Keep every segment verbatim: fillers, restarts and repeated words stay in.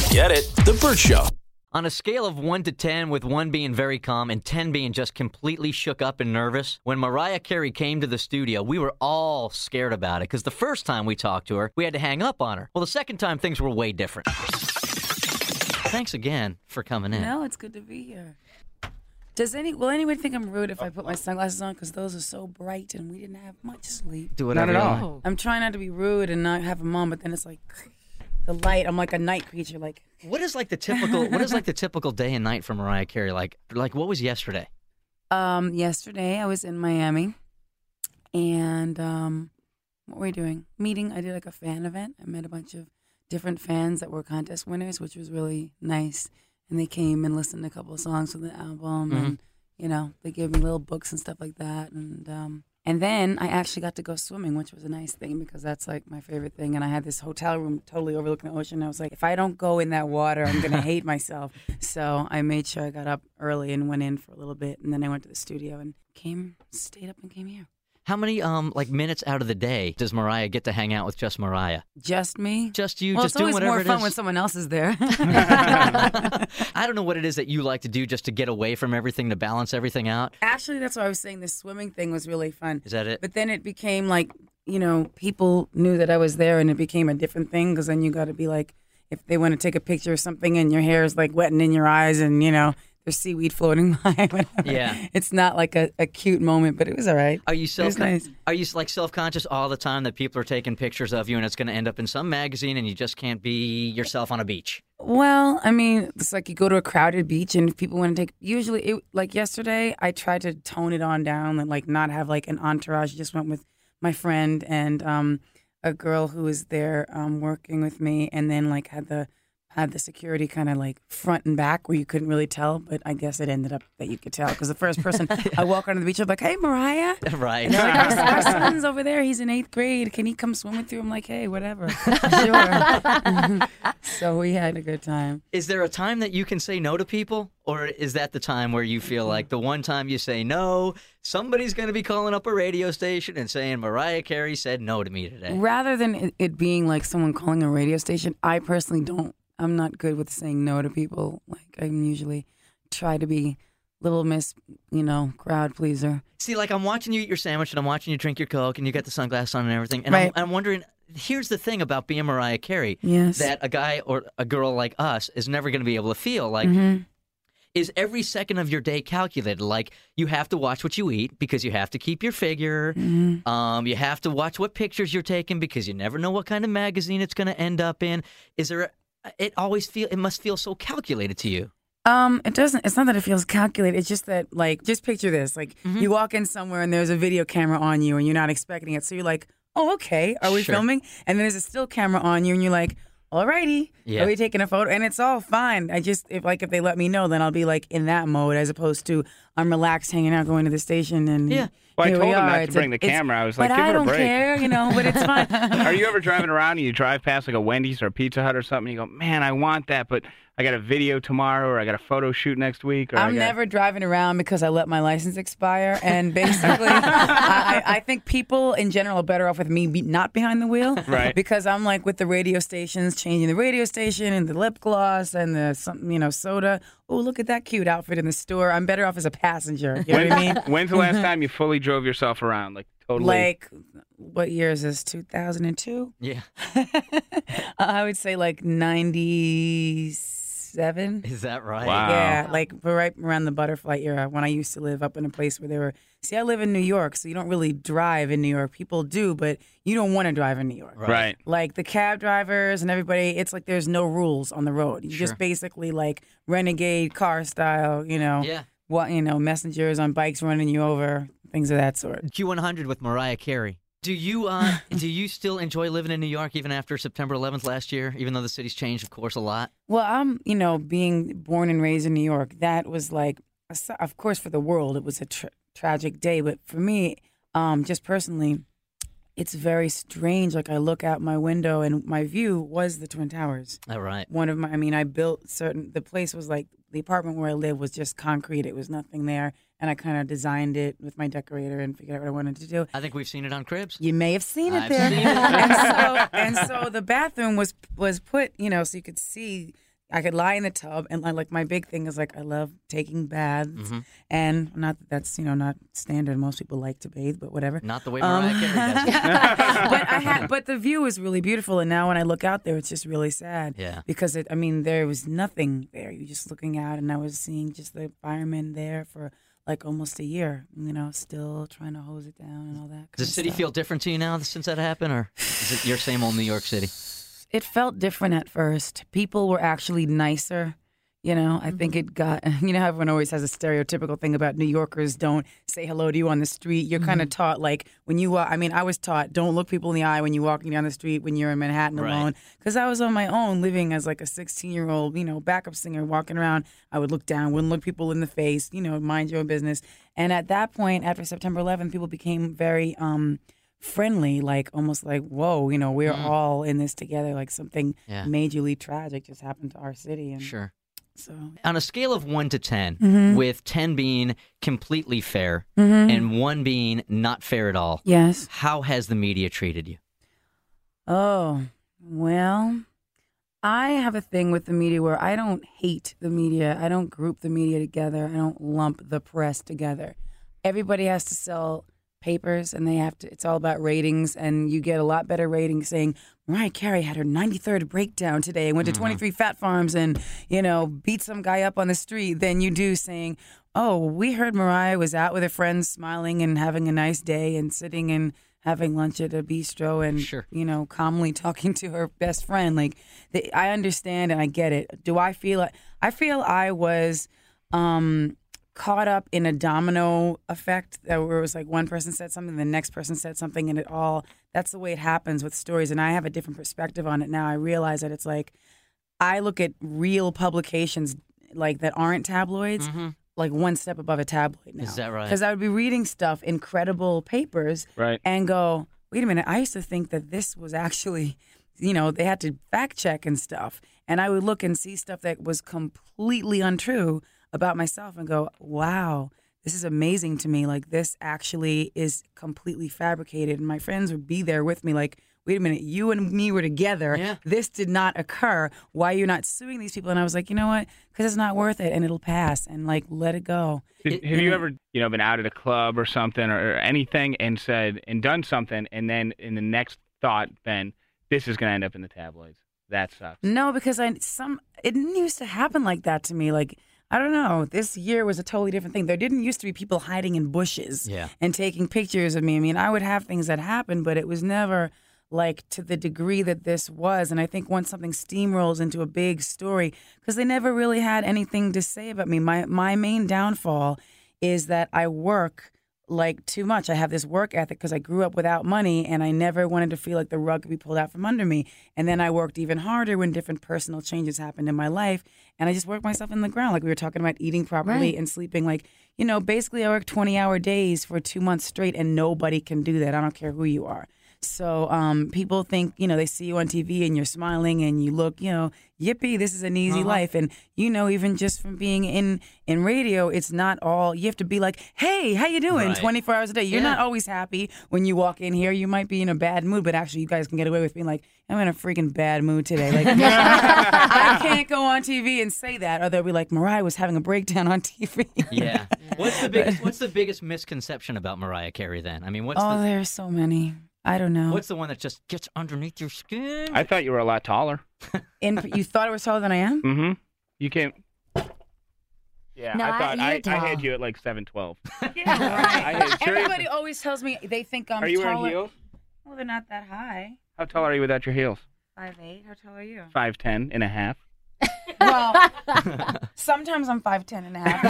Get it? The Burt Show. On a scale of one to ten, with one being very calm and ten being just completely shook up and nervous, when Mariah Carey came to the studio, we were all scared about it because the first time we talked to her, we had to hang up on her. Well, the second time, things were way different. Thanks again for coming in. No, it's good to be here. Does any will anyone think I'm rude if I put my sunglasses on because those are so bright and we didn't have much sleep? Do whatever Not at you all. want. I'm trying not to be rude and not have them on, but then it's like the light. I'm like a night creature. Like What is like the typical? What is like the typical day and night for Mariah Carey? Like, like what was yesterday? um, yesterday, I was in Miami, and um, what were we doing? Meeting. I did like a fan event. I met a bunch of different fans that were contest winners, which was really nice. And they came and listened to a couple of songs from the album, Mhm. and you know, they gave me little books and stuff like that. And um, and then I actually got to go swimming, which was a nice thing because that's like my favorite thing. And I had this hotel room totally overlooking the ocean. I was like, if I don't go in that water, I'm gonna hate myself. So I made sure I got up early and went in for a little bit, and then I went to the studio and came, stayed up and came here. How many um like minutes out of the day does Mariah get to hang out with just Mariah? Just me. Just you, well, just it's doing always whatever more it fun is? when someone else is there. I don't know what it is that you like to do just to get away from everything, to balance everything out. Actually, that's why I was saying this swimming thing was really fun. Is that it? But then it became like, you know, people knew that I was there, and it became a different thing because then you got to be like, if they want to take a picture or something and your hair is like wetting in your eyes and, you know, there's seaweed floating by. Whatever. Yeah. It's not like a, a cute moment, but it was all right. Are you self? nice. Are you like self-conscious all the time that people are taking pictures of you and it's going to end up in some magazine and you just can't be yourself on a beach? Well, I mean, it's like you go to a crowded beach and if people want to take, usually, it, like yesterday, I tried to tone it on down and like not have like an entourage. I just went with my friend and um, a girl who was there um, working with me, and then like had the had the security kind of like front and back where you couldn't really tell, but I guess it ended up that you could tell because the first person I walk onto the beach, I'm like, hey, Mariah. Right. And they're like, our, our son's over there. He's in eighth grade. Can he come swim with you? I'm like, hey, whatever. Sure. So we had a good time. Is there a time that you can say no to people? Or is that the time where you feel like the one time you say no, somebody's going to be calling up a radio station and saying, Mariah Carey said no to me today? Rather than it- it being like someone calling a radio station, I personally don't. I'm not good with saying no to people. Like, I'm usually try to be little miss, you know, crowd pleaser. See, like I'm watching you eat your sandwich and I'm watching you drink your Coke and you got the sunglasses on and everything. And Right. I'm, I'm wondering, here's the thing about being Mariah Carey. Yes. That a guy or a girl like us is never going to be able to feel. Like, Mhm. is every second of your day calculated? Like, you have to watch what you eat because you have to keep your figure. Mhm. Um, you have to watch what pictures you're taking because you never know what kind of magazine it's going to end up in. Is there? A, it always feel. It must feel so calculated to you. Um, it doesn't. It's not that it feels calculated. It's just that, like, just picture this: like, you walk in somewhere and there's a video camera on you, and you're not expecting it, so you're like, "Oh, okay, are we Sure. filming?" And then there's a still camera on you, and you're like, "Alrighty, Yeah. are we taking a photo?" And it's all fine. I just, if like, if they let me know, then I'll be like in that mode, as opposed to I'm relaxed, hanging out, going to the station, and Yeah. Well, I here told we him are. not to It's bring a- the it's- camera. I was like, but give I it a don't break. care, you know. But it's fine. Are you ever driving around and you drive past like a Wendy's or a Pizza Hut or something? You go, man, I want that, but I got a video tomorrow or I got a photo shoot next week. Or I I'm got... never driving around because I let my license expire, and basically, I, I I think people in general are better off with me be, not behind the wheel, Right. Because I'm like with the radio stations, changing the radio station and the lip gloss and the some, you know, soda. Oh, look at that cute outfit in the store. I'm better off as a passenger. You know what I mean? When's the last time you fully drove yourself around? Like totally. Like, what year is this? two thousand two? Yeah. I would say like ninety-seven. Is that right? Wow. Yeah, like right around the butterfly era when I used to live up in a place where they were. See, I live in New York, so you don't really drive in New York. People do, but you don't want to drive in New York. Right. Like the cab drivers and everybody, it's like there's no rules on the road. You Sure. just basically like renegade car style, you know. Yeah. What you know, messengers on bikes running you over, things of that sort. Q one hundred with Mariah Carey. Do you uh do you still enjoy living in New York even after September eleventh last year, even though the city's changed, of course, a lot? Well, I'm, you know, being born and raised in New York, that was like, of course, for the world, it was a tra- tragic day. But for me, um, just personally, it's very strange. Like I look out my window and my view was the Twin Towers. All right. One of my, I mean, I built certain, the place was like, the apartment where I lived was just concrete. It was nothing there. And I kind of designed it with my decorator and figured out what I wanted to do. I think we've seen it on Cribs. You may have seen it I've there. seen it. and so and so the bathroom was was put, you know, so you could see I could lie in the tub, and I, like my big thing is like I love taking baths, Mm-hmm. and not that that's you know not standard. Most people like to bathe, but whatever. Not the way Um, Mariah Carey does it. but I had, but the view is really beautiful, and now when I look out there, it's just really sad. Yeah. Because it, I mean, there was nothing there. You're just looking out, and I was seeing just the firemen there for like almost a year. You know, still trying to hose it down and all that. Does the city stuff. feel different to you now since that happened, or is it your same old New York City? It felt different at first. People were actually nicer. You know, I think it got, you know, how everyone always has a stereotypical thing about New Yorkers don't say hello to you on the street. You're kind of taught, like, when you walk, I mean, I was taught, don't look people in the eye when you're walking down the street when you're in Manhattan Right. alone. Because I was on my own living as like a sixteen-year-old, you know, backup singer walking around. I would look down, wouldn't look people in the face, you know, mind your own business. And at that point, after September eleventh, people became very um, friendly, like almost like, whoa, you know, we're Mm. all in this together. Like something Yeah. majorly tragic just happened to our city. And Sure. So, On a scale of one to ten, Mhm. with ten being completely fair Mhm. and one being not fair at all, yes. how has the media treated you? Oh, well, I have a thing with the media where I don't hate the media. I don't group the media together. I don't lump the press together. Everybody has to sell papers, and they have to. It's all about ratings, and you get a lot better ratings saying Mariah Carey had her ninety-third breakdown today and went to twenty-three Fat Farms and, you know, beat some guy up on the street than you do saying, oh, we heard Mariah was out with her friends smiling and having a nice day and sitting and having lunch at a bistro and, Sure. you know, calmly talking to her best friend. Like, the, I understand and I get it. Do I feel like, I feel I was um, caught up in a domino effect that where it was like one person said something, the next person said something, and it all, that's the way it happens with stories. And I have a different perspective on it now. I realize that it's like, I look at real publications like that aren't tabloids, like one step above a tabloid now. Is that right? Because I would be reading stuff in credible papers Right. and go, wait a minute, I used to think that this was actually, you know, they had to fact check and stuff. And I would look and see stuff that was completely untrue about myself and go, wow, this is amazing to me. Like, this actually is completely fabricated. And my friends would be there with me like, wait a minute, you and me were together. Yeah. This did not occur. Why are you not suing these people? And I was like, you know what? Because it's not worth it and it'll pass, and like, let it go. Did- It- have you and- ever, you know, been out at a club or something or, or anything and said and done something, and then in the next thought, then this is going to end up in the tabloids? That sucks. No, because I some it didn't used to happen like that to me. Like, I don't know. This year was a totally different thing. There didn't used to be people hiding in bushes Yeah. and taking pictures of me. I mean, I would have things that happened, but it was never like to the degree that this was. And I think once something steamrolls into a big story, because they never really had anything to say about me. My my main downfall is that I work like too much. I have this work ethic because I grew up without money, and I never wanted to feel like the rug could be pulled out from under me. And then I worked even harder when different personal changes happened in my life, and I just worked myself in the ground. Like we were talking about eating properly Right. and sleeping. Like, you know, basically I worked twenty-hour days for two months straight, and nobody can do that. I don't care who you are. So um, people think, you know, they see you on T V and you're smiling and you look, you know, yippee, this is an easy Uh-huh. life. And, you know, even just from being in, in radio, it's not all, you have to be like, hey, how you doing? Right. twenty-four hours a day. You're Yeah. not always happy when you walk in here. You might be in a bad mood, but actually you guys can get away with being like, I'm in a freaking bad mood today. Like, I can't go on T V and say that, or they'll be like, Mariah was having a breakdown on T V. Yeah. What's the biggest What's the biggest misconception about Mariah Carey then? I mean, what's Oh, the there's so many. I don't know. what's the one that just gets underneath your skin? I thought you were a lot taller. In, you thought I was taller than I am? Mm-hmm. You came. Yeah, No, I I- thought you're I, I tall. had you at like seven twelve. Yeah, I had- seriously. Everybody always tells me they think I'm Are you taller. wearing heels? Well, they're not that high. How tall are you without your heels? Five eight. How tall are you? Five ten and a half. Well, sometimes I'm five ten and a half.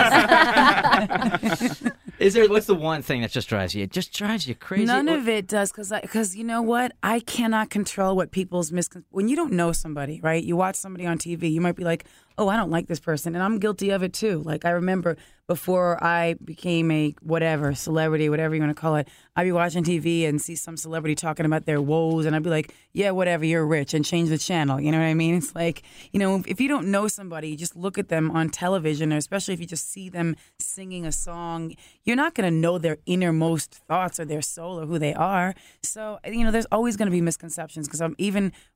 Is there what's the one thing that just drives you? It just drives you crazy. None What- of it does, because because you know what? I cannot control what people's miscon. When you don't know somebody, right? You watch somebody on T V, you might be like, "Oh, I don't like this person," and I'm guilty of it too. Like I remember before I became a whatever celebrity, whatever you want to call it, I'd be watching T V and see some celebrity talking about their woes, and I'd be like, "Yeah, whatever, you're rich," and change the channel. You know what I mean? It's like, you know, if you don't know somebody, you just look at them on television, or especially if you just see them singing a song, you're not going to know their innermost thoughts or their soul or who they are. So, you know, there's always going to be misconceptions because I'm even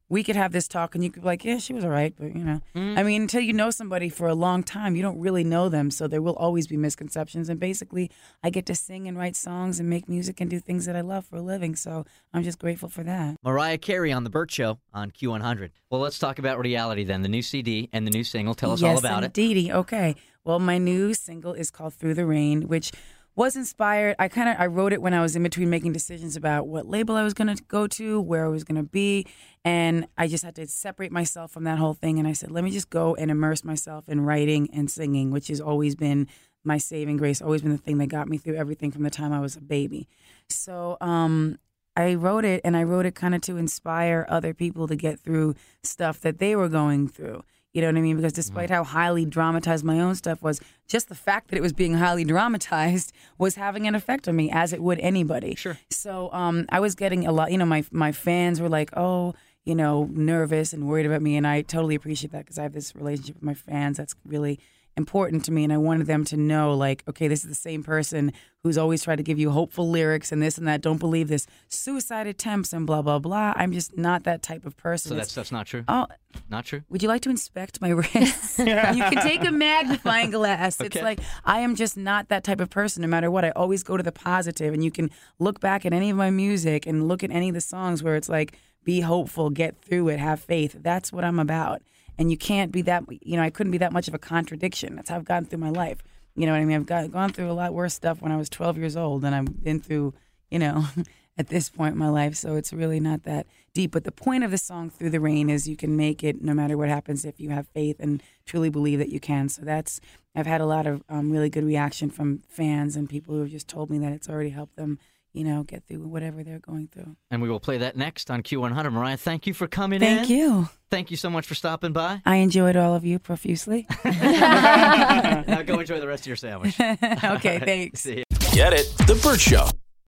we could have this talk and you could be like, yeah, she was all right. But, you know, mm-hmm. I mean, until you know somebody for a long time, you don't really know them. So there will always be misconceptions. And basically, I get to sing and write songs and make music and do things that I love for a living. So I'm just grateful for that. Mariah Carey on The Burt Show on Q one hundred. Well, let's talk about reality then. The new C D and the new single. Tell us yes, all about indeedy. it. Okay. Well, my new single is called Through the Rain, which was inspired. I kind of I wrote it when I was in between making decisions about what label I was going to go to, where I was going to be, and I just had to separate myself from that whole thing. And I said, let me just go and immerse myself in writing and singing, which has always been my saving grace, always been the thing that got me through everything from the time I was a baby. So um, I wrote it, and I wrote it kind of to inspire other people to get through stuff that they were going through. You know what I mean? Because despite how highly dramatized my own stuff was, just the fact that it was being highly dramatized was having an effect on me, as it would anybody. Sure. So um, I was getting a lot, you know, my my fans were like, oh, you know, nervous and worried about me. And I totally appreciate that because I have this relationship with my fans that's really important to me. And I wanted them to know, like, okay, this is the same person who's always tried to give you hopeful lyrics and this and that. Don't believe this. Suicide attempts and blah, blah, blah. I'm just not that type of person. So that stuff's not true? Oh, not true? Would you like to inspect my wrists? You can take a magnifying glass. Okay. It's like, I am just not that type of person no matter what. I always go to the positive. And you can look back at any of my music and look at any of the songs where it's like, be hopeful, get through it, have faith. That's what I'm about. And you can't be that, you know, I couldn't be that much of a contradiction. That's how I've gotten through my life. You know what I mean? I've got, gone through a lot worse stuff when I was twelve years old than I've been through, you know, at this point in my life. So it's really not that deep. But the point of the song Through the Rain is you can make it no matter what happens if you have faith and truly believe that you can. So that's, I've had a lot of um, really good reaction from fans and people who have just told me that it's already helped them, you know, get through whatever they're going through. And we will play that next on Q one hundred. Mariah, thank you for coming thank in. Thank you. Thank you so much for stopping by. I enjoyed all of you profusely. Now go enjoy the rest of your sandwich. Okay, thanks. See you. Get it? The Burt Show.